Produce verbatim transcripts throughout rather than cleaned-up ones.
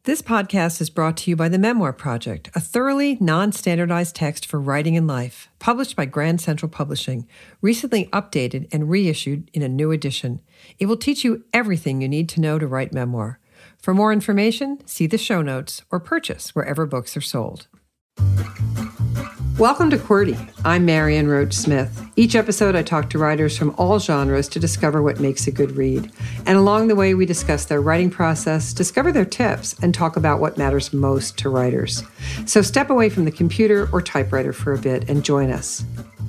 This podcast is brought to you by the Memoir Project, a thoroughly non-standardized text for writing and life, published by Grand Central Publishing, recently updated and reissued in a new edition. It will teach you everything you need to know to write memoir. For more information, see the show notes or purchase wherever books are sold. Welcome to QWERTY. I'm Marion Roach Smith. Each episode, I talk to writers from all genres to discover what makes a good read. And along the way, we discuss their writing process, discover their tips, and talk about what matters most to writers. So step away from the computer or typewriter for a bit and join us.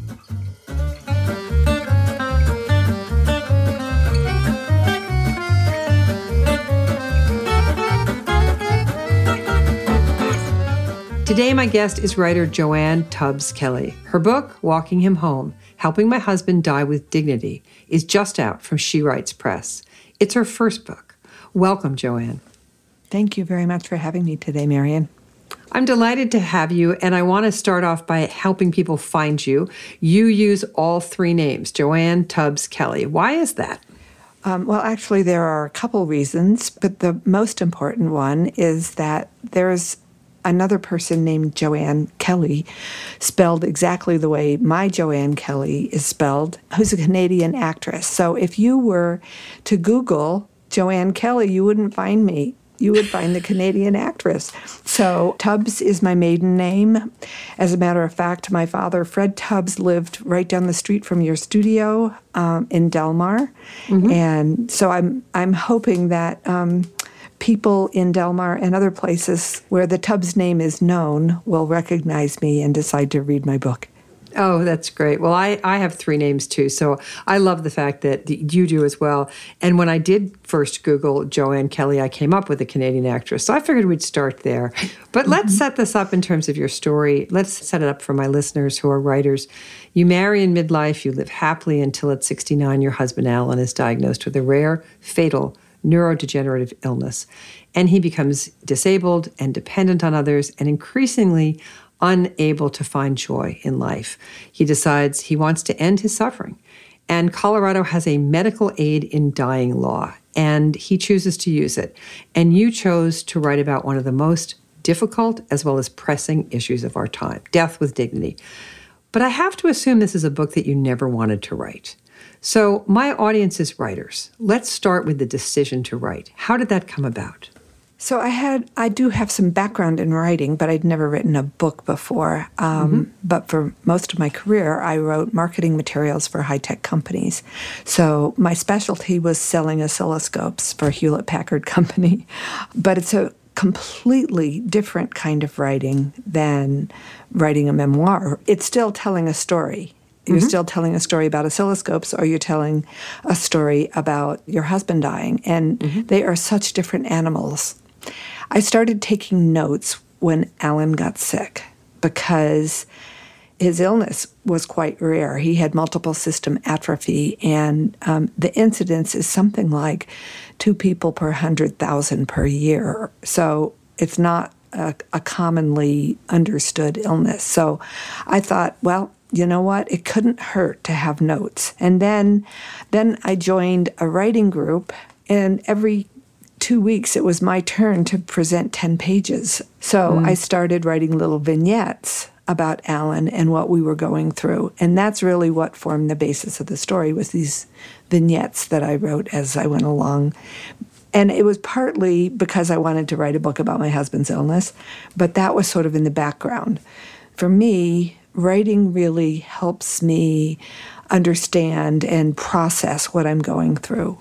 Today, my guest is writer Joanne Tubbs Kelly. Her book, Walking Him Home, Helping My Husband Die with Dignity, is just out from She Writes Press. It's her first book. Welcome, Joanne. Thank you very much for having me today, Marion. I'm delighted to have you, and I want to start off by helping people find you. You use all three names, Joanne Tubbs Kelly. Why is that? Um, well, actually, there are a couple reasons, but the most important one is that there's another person named Joanne Kelly, spelled exactly the way my Joanne Kelly is spelled, who's a Canadian actress. So if you were to Google Joanne Kelly, you wouldn't find me. You would find the Canadian actress. So Tubbs is my maiden name. As a matter of fact, my father, Fred Tubbs, lived right down the street from your studio um, in Delmar. Mm-hmm. And so I'm I'm hoping that Um, people in Delmar and other places where the Tubbs name is known will recognize me and decide to read my book. Oh, that's great. Well, I, I have three names too, so I love the fact that you do as well. And when I did first Google Joanne Kelly, I came up with a Canadian actress, so I figured we'd start there. But mm-hmm. let's set this up in terms of your story. Let's set it up for my listeners who are writers. You marry in midlife, you live happily until at sixty-nine, your husband Alan is diagnosed with a rare, fatal neurodegenerative illness, and he becomes disabled and dependent on others and increasingly unable to find joy in life. He decides he wants to end his suffering, and Colorado has a medical aid in dying law, and he chooses to use it. And you chose to write about one of the most difficult as well as pressing issues of our time, death with dignity. But I have to assume this is a book that you never wanted to write. So my audience is writers. Let's start with the decision to write. How did that come about? So I had, I do have some background in writing, but I'd never written a book before. Um, mm-hmm. But for most of my career, I wrote marketing materials for high-tech companies. So my specialty was selling oscilloscopes for Hewlett-Packard Company. But it's a completely different kind of writing than writing a memoir. It's still telling a story. You're mm-hmm. still telling a story about oscilloscopes, or you're telling a story about your husband dying, and mm-hmm. they are such different animals. I started taking notes when Alan got sick because his illness was quite rare. He had multiple system atrophy, and um, the incidence is something like two people per one hundred thousand per year. So it's not a, a commonly understood illness. So I thought, well, you know what? It couldn't hurt to have notes. And then then I joined a writing group, and every two weeks it was my turn to present ten pages. So mm. I started writing little vignettes about Alan and what we were going through. And that's really what formed the basis of the story, was these vignettes that I wrote as I went along. And it was partly because I wanted to write a book about my husband's illness, but that was sort of in the background. For me, writing really helps me understand and process what I'm going through.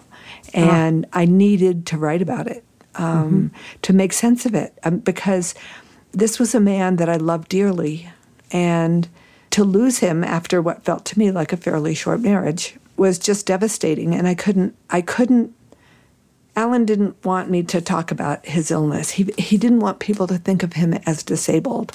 And oh. I needed to write about it, um, mm-hmm. to make sense of it, um, because this was a man that I loved dearly. And to lose him after what felt to me like a fairly short marriage was just devastating. And I couldn't, I couldn't, Alan didn't want me to talk about his illness. He, he didn't want people to think of him as disabled,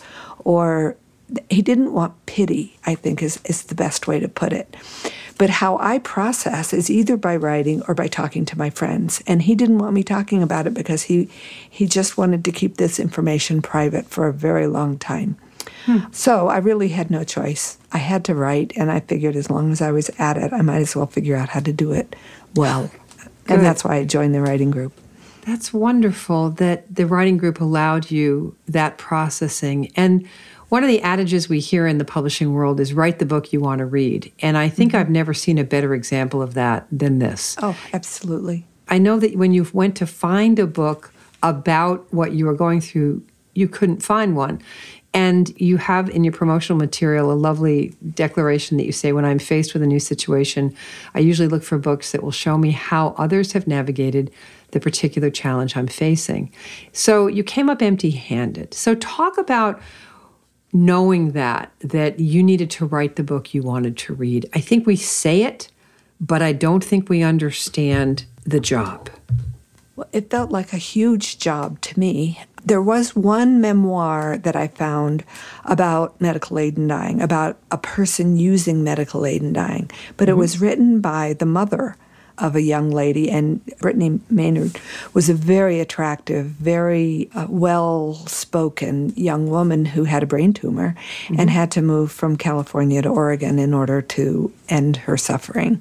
or he didn't want pity, I think is, is the best way to put it. But how I process is either by writing or by talking to my friends. And he didn't want me talking about it because he, he just wanted to keep this information private for a very long time. Hmm. So I really had no choice. I had to write, and I figured as long as I was at it, I might as well figure out how to do it well. And that's why I joined the writing group. That's wonderful that the writing group allowed you that processing. And one of the adages we hear in the publishing world is write the book you want to read. And I think mm-hmm. I've never seen a better example of that than this. Oh, absolutely. I know that when you went to find a book about what you were going through, you couldn't find one. And you have in your promotional material a lovely declaration that you say, when I'm faced with a new situation, I usually look for books that will show me how others have navigated the particular challenge I'm facing. So you came up empty-handed. So talk about knowing that, that you needed to write the book you wanted to read. I think we say it, but I don't think we understand the job. Well, it felt like a huge job to me. There was one memoir that I found about medical aid in dying, about a person using medical aid in dying, but mm-hmm. it was written by the mother of a young lady, and Brittany Maynard was a very attractive, very uh, well-spoken young woman who had a brain tumor mm-hmm. and had to move from California to Oregon in order to end her suffering.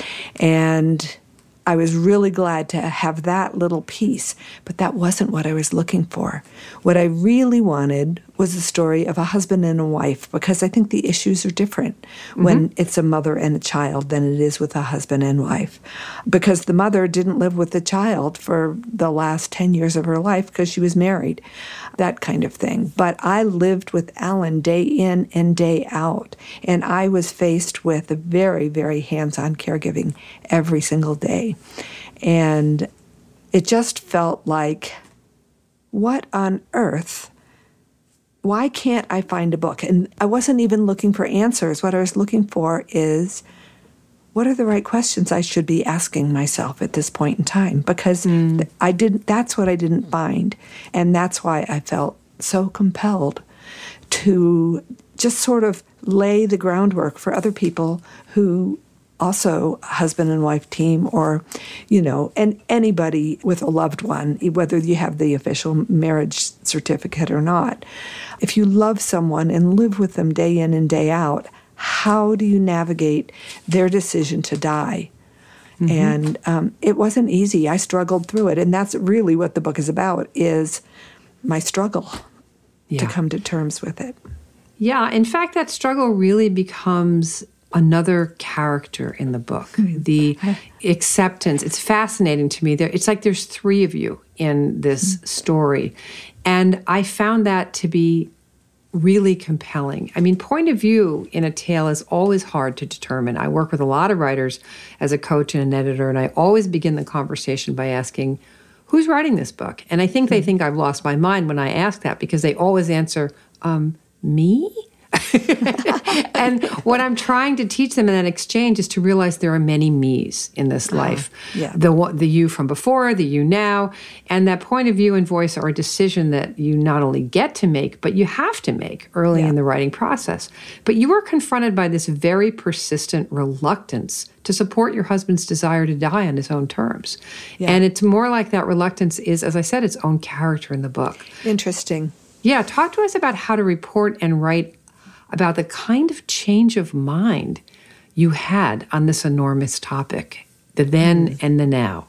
And I was really glad to have that little piece, but that wasn't what I was looking for. What I really wanted was a story of a husband and a wife, because I think the issues are different mm-hmm. when it's a mother and a child than it is with a husband and wife. Because the mother didn't live with the child for the last ten years of her life because she was married, that kind of thing. But I lived with Alan day in and day out, and I was faced with a very, very hands-on caregiving every single day. And it just felt like, what on earth? Why can't I find a book? And I wasn't even looking for answers. What I was looking for is, what are the right questions I should be asking myself at this point in time? Because mm. I didn't. That's what I didn't find. And that's why I felt so compelled to just sort of lay the groundwork for other people who also husband and wife team, or, you know, and anybody with a loved one, whether you have the official marriage certificate or not. If you love someone and live with them day in and day out, how do you navigate their decision to die? Mm-hmm. And um, it wasn't easy. I struggled through it. And that's really what the book is about, is my struggle yeah. to come to terms with it. Yeah. In fact, that struggle really becomes another character in the book, mm-hmm. the acceptance. It's fascinating to me. There, it's like there's three of you in this mm-hmm. story. And I found that to be really compelling. I mean, point of view in a tale is always hard to determine. I work with a lot of writers as a coach and an editor, and I always begin the conversation by asking, who's writing this book? And I think mm-hmm. they think I've lost my mind when I ask that, because they always answer, um, me? And what I'm trying to teach them in that exchange is to realize there are many me's in this life. Uh, yeah. The the you from before, the you now, and that point of view and voice are a decision that you not only get to make, but you have to make early yeah. in the writing process. But you were confronted by this very persistent reluctance to support your husband's desire to die on his own terms. Yeah. And it's more like that reluctance is, as I said, its own character in the book. Interesting. Yeah, talk to us about how to report and write about the kind of change of mind you had on this enormous topic, the then mm. and the now.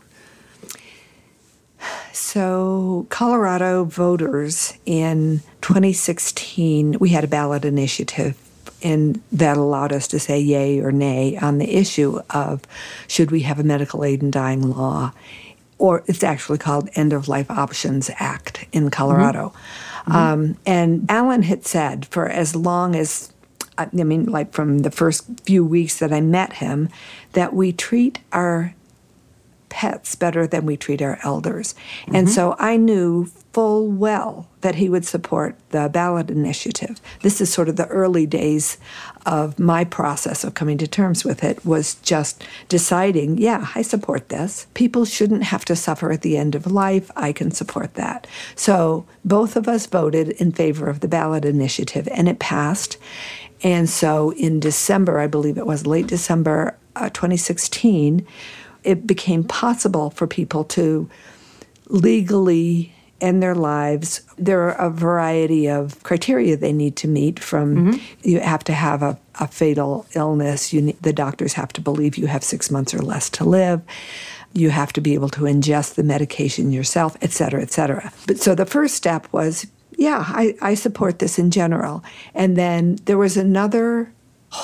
So Colorado voters in twenty sixteen, we had a ballot initiative, and that allowed us to say yay or nay on the issue of, should we have a medical aid in dying law? Or it's actually called End of Life Options Act in Colorado. Mm-hmm. Um, and Alan had said for as long as, I mean, like from the first few weeks that I met him, that we treat our pets better than we treat our elders. Mm-hmm. And so I knew full well that he would support the ballot initiative. This is sort of the early days of my process of coming to terms with it, was just deciding, yeah, I support this. People shouldn't have to suffer at the end of life. I can support that. So both of us voted in favor of the ballot initiative, and it passed. And so in December, I believe it was late December uh, twenty sixteen, it became possible for people to legally end their lives. There are a variety of criteria they need to meet, from mm-hmm. you have to have a, a fatal illness. You need, the doctors have to believe you have six months or less to live. you have to be able to ingest the medication yourself, et cetera, et cetera. But so the first step was, yeah, I, I support this in general. And then there was another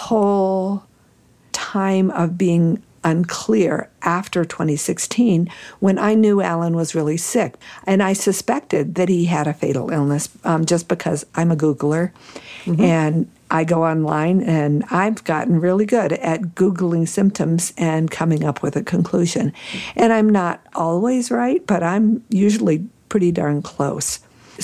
whole time of being unclear after twenty sixteen when I knew Alan was really sick. And I suspected that he had a fatal illness um, just because I'm a Googler. Mm-hmm. And I go online and I've gotten really good at Googling symptoms and coming up with a conclusion. And I'm not always right, but I'm usually pretty darn close.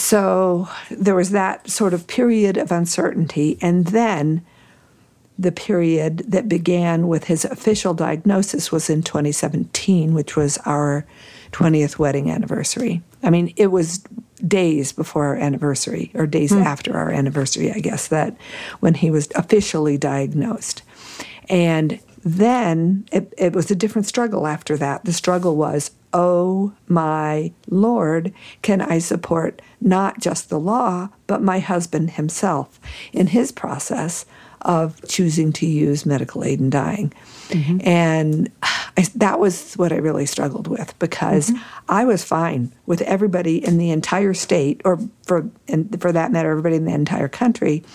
So there was that sort of period of uncertainty. And then the period that began with his official diagnosis was in twenty seventeen, which was our twentieth wedding anniversary. I mean, it was days before our anniversary, or days mm. after our anniversary, I guess, that when he was officially diagnosed. And then it, it was a different struggle after that. The struggle was, oh my Lord, can I support not just the law, but my husband himself in his process of choosing to use medical aid in dying. Mm-hmm. And I, that was what I really struggled with, because mm-hmm. I was fine with everybody in the entire state, or for and for that matter, everybody in the entire country,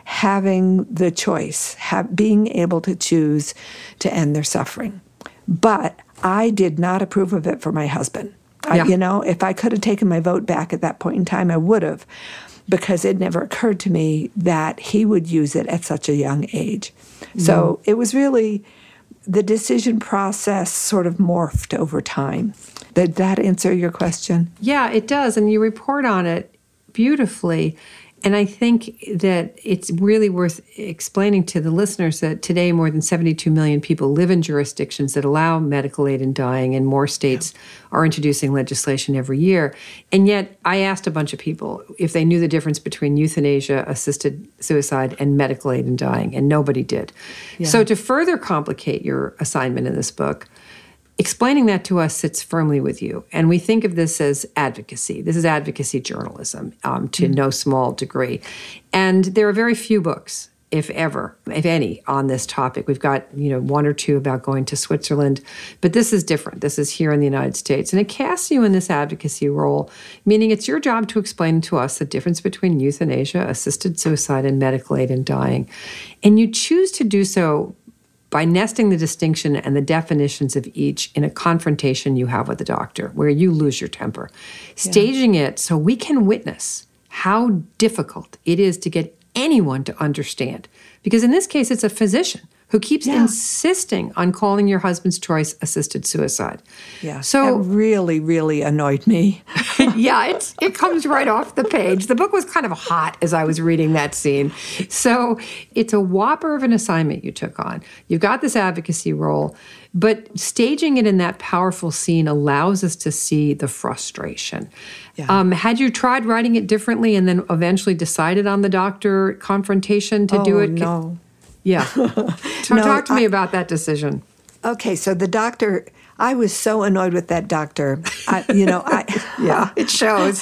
having the choice, have, being able to choose to end their suffering. But I did not approve of it for my husband. Yeah. I, you know, if I could have taken my vote back at that point in time, I would have, because it never occurred to me that he would use it at such a young age. Mm. So it was really, the decision process sort of morphed over time. Did that answer your question? Yeah, it does. And you report on it beautifully. And I think that it's really worth explaining to the listeners that today more than seventy-two million people live in jurisdictions that allow medical aid in dying, and more states yeah. are introducing legislation every year. And yet I asked a bunch of people if they knew the difference between euthanasia, assisted suicide, and medical aid in dying, and nobody did. Yeah. So to further complicate your assignment in this book, explaining that to us sits firmly with you. And we think of this as advocacy. This is advocacy journalism um, to mm-hmm. no small degree. And there are very few books, if ever, if any, on this topic. We've got, you know, one or two about going to Switzerland, but this is different. This is here in the United States. And it casts you in this advocacy role, meaning it's your job to explain to us the difference between euthanasia, assisted suicide, and medical aid in dying. And you choose to do so by nesting the distinction and the definitions of each in a confrontation you have with the doctor, where you lose your temper. Yeah. Staging it so we can witness how difficult it is to get anyone to understand. Because in this case, it's a physician who keeps yeah. insisting on calling your husband's choice assisted suicide. Yeah, so that really, really annoyed me. yeah, it's, it comes right off the page. The book was kind of hot as I was reading that scene. So it's a whopper of an assignment you took on. You've got this advocacy role, but staging it in that powerful scene allows us to see the frustration. Yeah. Um, had you tried writing it differently and then eventually decided on the doctor confrontation to oh, do it? no. Yeah. Talk, no, talk to me I, about that decision. Okay, so the doctor, I was so annoyed with that doctor. I, you know, I yeah, it shows.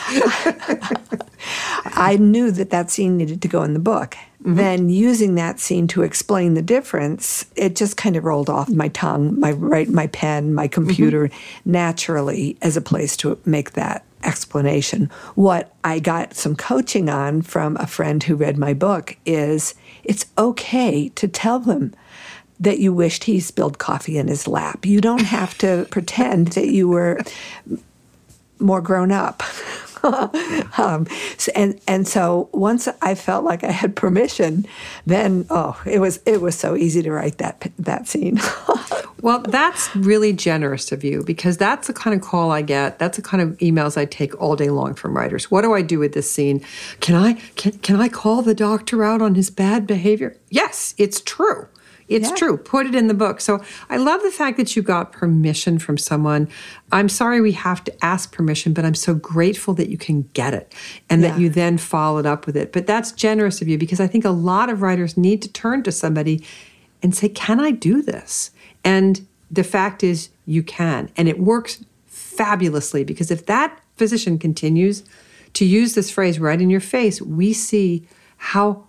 I knew that that scene needed to go in the book. Mm-hmm. Then using that scene to explain the difference, it just kind of rolled off my tongue, my right, my pen, my computer, mm-hmm. naturally as a place to make that explanation. What I got some coaching on from a friend who read my book is it's okay to tell them that you wished he spilled coffee in his lap. You don't have to pretend that you were more grown up. um, so, and and so once I felt like I had permission, then oh, it was it was so easy to write that that scene. Well, that's really generous of you, because that's the kind of call I get. That's the kind of emails I take all day long from writers. What do I do with this scene? Can I can can I call the doctor out on his bad behavior? Yes, it's true. It's yeah. true. Put it in the book. So I love the fact that you got permission from someone. I'm sorry we have to ask permission, but I'm so grateful that you can get it and yeah. that you then followed up with it. But that's generous of you, because I think a lot of writers need to turn to somebody and say, can I do this? And the fact is you can. And it works fabulously, because if that physician continues to use this phrase right in your face, we see how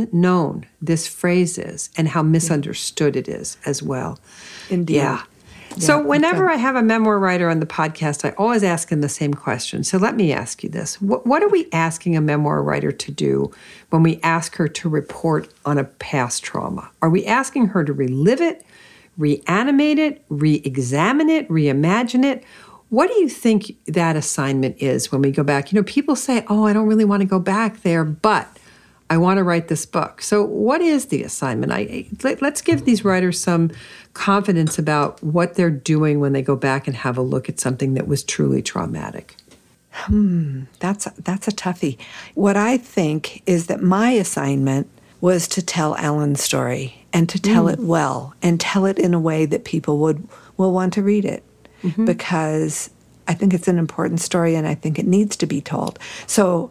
unknown this phrase is and how misunderstood it is as well. Indeed. Yeah. So Yeah, whenever okay. I have a memoir writer on the podcast, I always ask them the same question. So let me ask you this. What, what are we asking a memoir writer to do when we ask her to report on a past trauma? Are we asking her to relive it, reanimate it, re-examine it, reimagine it? What do you think that assignment is when we go back? You know, people say, oh, I don't really want to go back there, but I want to write this book. So what is the assignment? I, let, let's give these writers some confidence about what they're doing when they go back and have a look at something that was truly traumatic. Hmm, that's, that's a toughie. What I think is that my assignment was to tell Alan's story and to tell mm. it well and tell it in a way that people would will want to read it. Mm-hmm. Because I think it's an important story and I think it needs to be told. So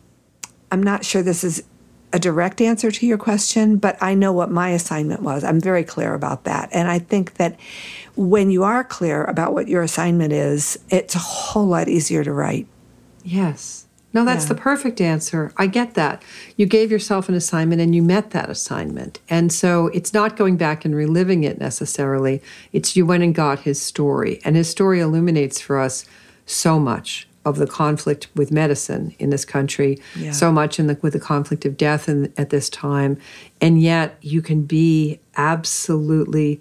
I'm not sure this is a direct answer to your question, but I know what my assignment was. I'm very clear about that. And I think that when you are clear about what your assignment is, it's a whole lot easier to write. Yes. No, that's yeah. the perfect answer. I get that. You gave yourself an assignment and you met that assignment. And so it's not going back and reliving it necessarily. It's you went and got his story. And his story illuminates for us so much of the conflict with medicine in this country, yeah. so much in the, with the conflict of death in, at this time. And yet you can be absolutely,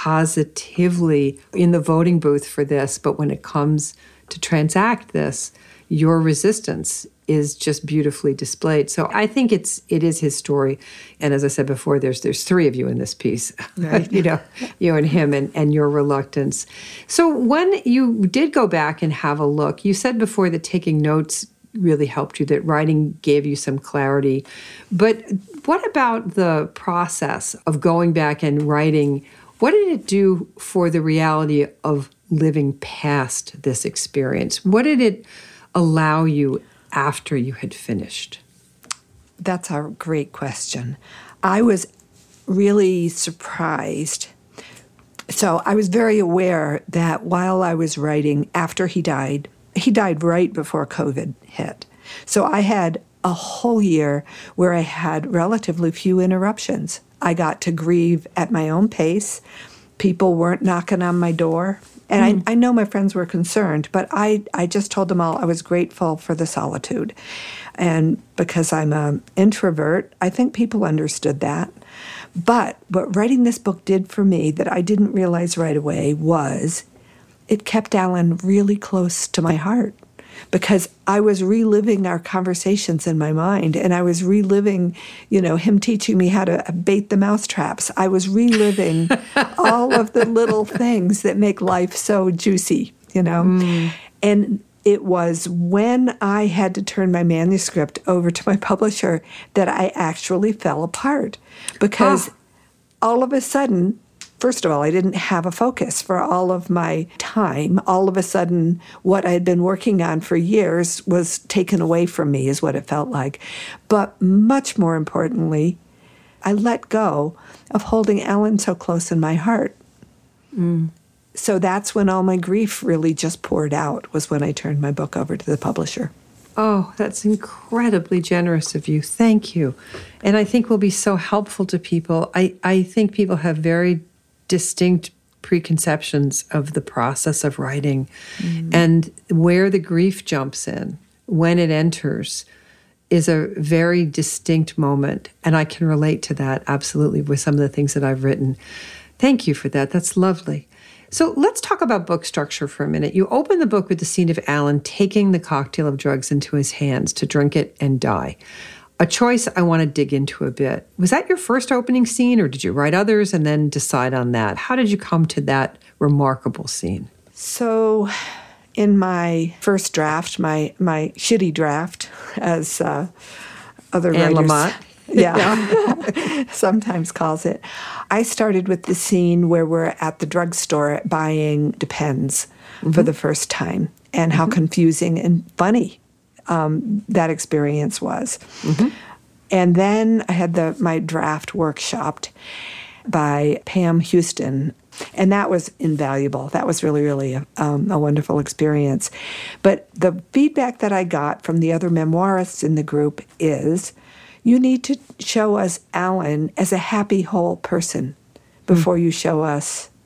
positively in the voting booth for this. But when it comes to transact this, your resistance is just beautifully displayed. So I think it's it is his story. And as I said before, there's there's three of you in this piece. Right. you know, you and him and, and your reluctance. So when you did go back and have a look, you said before that taking notes really helped you, that writing gave you some clarity. But what about the process of going back and writing? What did it do for the reality of living past this experience? What did it allow you after you had finished? That's a great question. I was really surprised. So I was very aware that while I was writing after he died, he died right before COVID hit. So I had a whole year where I had relatively few interruptions. I got to grieve at my own pace. People weren't knocking on my door. And mm. I, I know my friends were concerned, but I, I just told them all I was grateful for the solitude. And because I'm an introvert, I think people understood that. But what writing this book did for me that I didn't realize right away was it kept Alan really close to my heart, because I was reliving our conversations in my mind, and I was reliving, you know, him teaching me how to bait the mouse traps. I was reliving all of the little things that make life so juicy, you know. Mm. And it was when I had to turn my manuscript over to my publisher that I actually fell apart, because ah. all of a sudden, first of all, I didn't have a focus for all of my time. All of a sudden, what I had been working on for years was taken away from me, is what it felt like. But much more importantly, I let go of holding Alan so close in my heart. Mm. So that's when all my grief really just poured out, was when I turned my book over to the publisher. Oh, that's incredibly generous of you. Thank you. And I think will be so helpful to people. I, I think people have very distinct preconceptions of the process of writing, mm. and where the grief jumps in, when it enters, is a very distinct moment. And I can relate to that absolutely with some of the things that I've written. Thank you for that. That's lovely. So let's talk about book structure for a minute. You open the book with the scene of Alan taking the cocktail of drugs into his hands to drink it and die. A choice I want to dig into a bit. Was that your first opening scene, or did you write others and then decide on that? How did you come to that remarkable scene? So in my first draft, my my shitty draft, as uh, other Anne writers Lamott. Yeah, sometimes calls it, I started with the scene where we're at the drugstore buying Depends mm-hmm. for the first time, and how mm-hmm. confusing and funny Um, that experience was. Mm-hmm. And then I had the my draft workshopped by Pam Houston, and that was invaluable. That was really, really a, um, a wonderful experience. But the feedback that I got from the other memoirists in the group is, you need to show us Alan as a happy, whole person before mm. you show us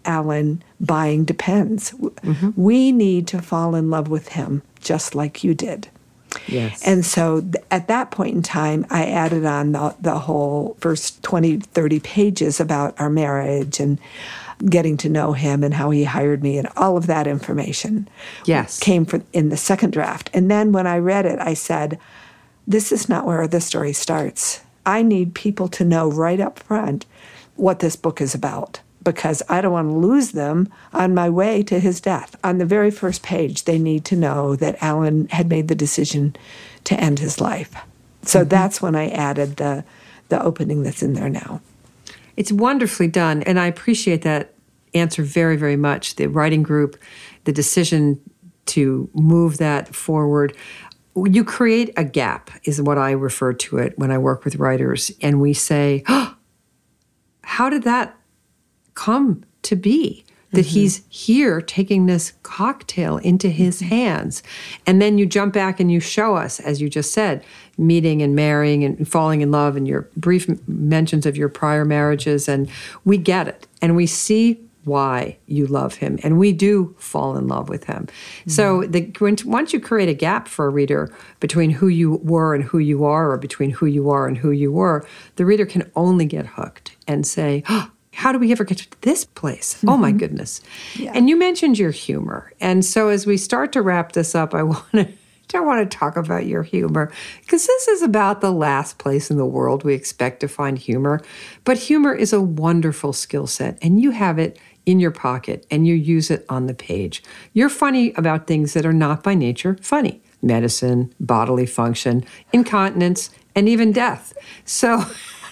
Alan buying Depends. Mm-hmm. We need to fall in love with him just like you did. Yes. And so th- at that point in time, I added on the, the whole first twenty, thirty pages about our marriage and getting to know him and how he hired me, and all of that information yes. came from, in the second draft. And then when I read it, I said, this is not where the story starts. I need people to know right up front what this book is about, because I don't want to lose them on my way to his death. On the very first page, they need to know that Alan had made the decision to end his life. So mm-hmm. that's when I added the the opening that's in there now. It's wonderfully done, and I appreciate that answer very, very much. The writing group, the decision to move that forward. You create a gap, is what I refer to it when I work with writers, and we say, oh, how did that come to be? That mm-hmm. he's here taking this cocktail into his hands. And then you jump back and you show us, as you just said, meeting and marrying and falling in love and your brief mentions of your prior marriages. And we get it. And we see why you love him. And we do fall in love with him. Mm-hmm. So the, when, once you create a gap for a reader between who you were and who you are, or between who you are and who you were, the reader can only get hooked and say, oh, how do we ever get to this place? Mm-hmm. Oh, my goodness. Yeah. And you mentioned your humor. And so as we start to wrap this up, I want to I want to talk about your humor, because this is about the last place in the world we expect to find humor. But humor is a wonderful skill set, and you have it in your pocket, and you use it on the page. You're funny about things that are not by nature funny. Medicine, bodily function, incontinence, and even death. So...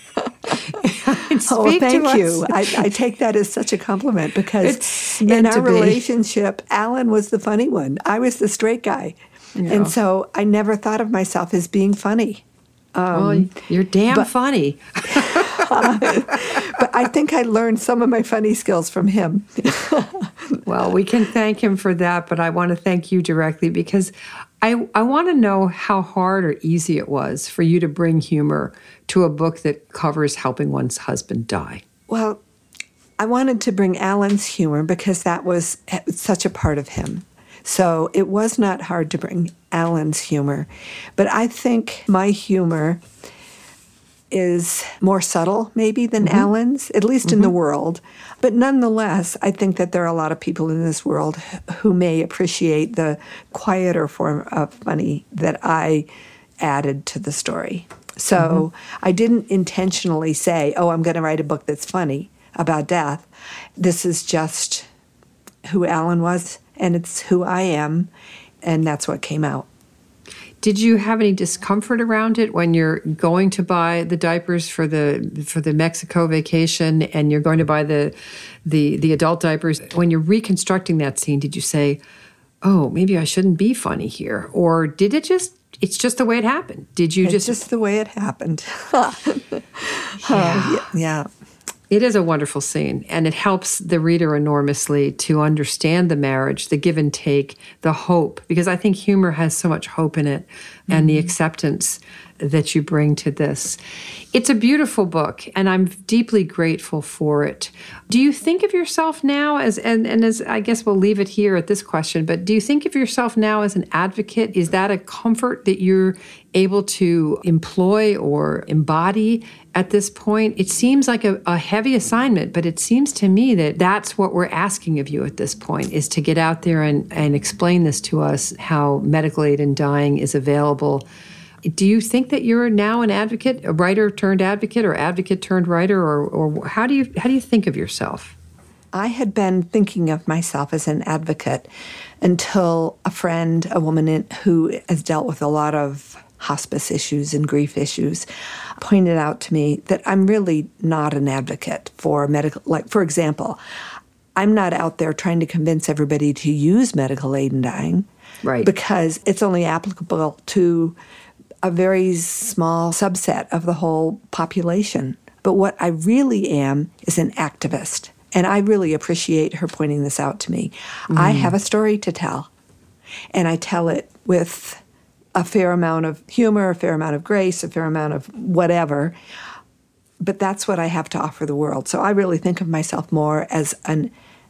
oh, thank you. I, I take that as such a compliment, because in our relationship, Alan was the funny one. I was the straight guy. Yeah. And so I never thought of myself as being funny. Um, well, you're damn but, funny. uh, but I think I learned some of my funny skills from him. Well, we can thank him for that, but I want to thank you directly, because I, I want to know how hard or easy it was for you to bring humor to a book that covers helping one's husband die. Well, I wanted to bring Alan's humor because that was such a part of him. So it was not hard to bring Alan's humor. But I think my humor is more subtle, maybe, than mm-hmm. Alan's, at least mm-hmm. in the world. But nonetheless, I think that there are a lot of people in this world who may appreciate the quieter form of funny that I added to the story. So mm-hmm. I didn't intentionally say, oh, I'm going to write a book that's funny about death. This is just who Alan was, and it's who I am, and that's what came out. Did you have any discomfort around it when you're going to buy the diapers for the for the Mexico vacation, and you're going to buy the the the adult diapers? When you're reconstructing that scene, did you say, "Oh, maybe I shouldn't be funny here," or did it just? It's just the way it happened. Did you it's just? It's just the way it happened. yeah. Uh, yeah. It is a wonderful scene, and it helps the reader enormously to understand the marriage, the give and take, the hope, because I think humor has so much hope in it, mm-hmm. and the acceptance that you bring to this. It's a beautiful book, and I'm deeply grateful for it. Do you think of yourself now as, and, and as I guess we'll leave it here at this question, but do you think of yourself now as an advocate? Is that a comfort that you're able to employ or embody at this point? It seems like a, a heavy assignment, but it seems to me that that's what we're asking of you at this point, is to get out there and, and explain this to us, how medical aid in dying is available. Do you think that you're now an advocate, a writer turned advocate, or advocate turned writer, or, or how do you how do you think of yourself? I had been thinking of myself as an advocate until a friend, a woman in, who has dealt with a lot of hospice issues and grief issues, pointed out to me that I'm really not an advocate for medical, like, for example, I'm not out there trying to convince everybody to use medical aid in dying, right? Because it's only applicable to a very small subset of the whole population. But what I really am is an activist. And I really appreciate her pointing this out to me. Mm. I have a story to tell. And I tell it with a fair amount of humor, a fair amount of grace, a fair amount of whatever. But that's what I have to offer the world. So I really think of myself more as an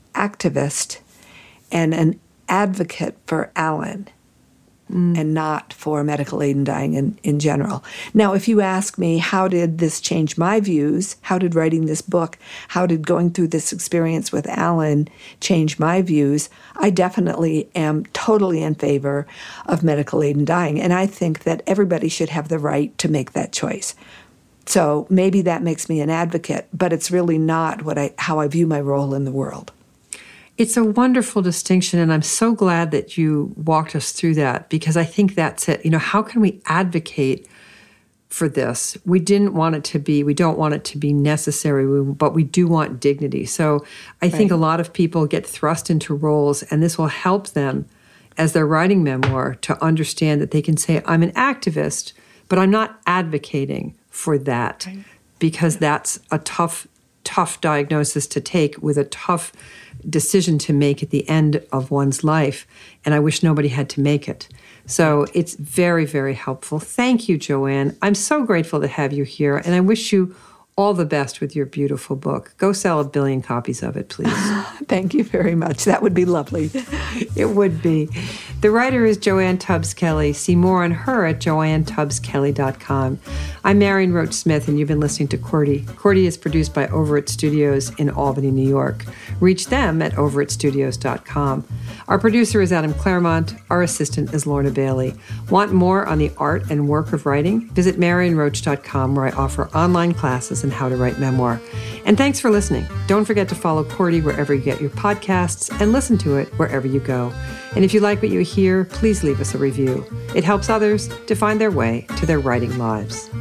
activist and an advocate for Alan. Mm. And not for medical aid in dying in, in general. Now, if you ask me, how did this change my views? How did writing this book, how did going through this experience with Alan change my views? I definitely am totally in favor of medical aid in dying. And I think that everybody should have the right to make that choice. So maybe that makes me an advocate, but it's really not what I how I view my role in the world. It's a wonderful distinction, and I'm so glad that you walked us through that, because I think that's it. You know, how can we advocate for this? We didn't want it to be, we don't want it to be necessary, but we do want dignity. So I right. think a lot of people get thrust into roles, and this will help them as they're writing memoir to understand that they can say, I'm an activist, but I'm not advocating for that, right. because that's a tough, tough diagnosis to take with a tough decision to make at the end of one's life, and I wish nobody had to make it. So it's very, very helpful. Thank you, Joanne. I'm so grateful to have you here, and I wish you all the best with your beautiful book. Go sell a billion copies of it, please. Thank you very much. That would be lovely. It would be. The writer is Joanne Tubbs Kelly. See more on her at joanne tubbs kelly dot com. I'm Marion Roach Smith, and you've been listening to Cordy. Cordy is produced by Overit Studios in Albany, New York. Reach them at overit studios dot com. Our producer is Adam Claremont. Our assistant is Lorna Bailey. Want more on the art and work of writing? Visit marion roach dot com, where I offer online classes on how to write memoir. And thanks for listening. Don't forget to follow Cordy wherever you get your podcasts and listen to it wherever you go. And if you like what you hear, please leave us a review. It helps others to find their way to their writing lives.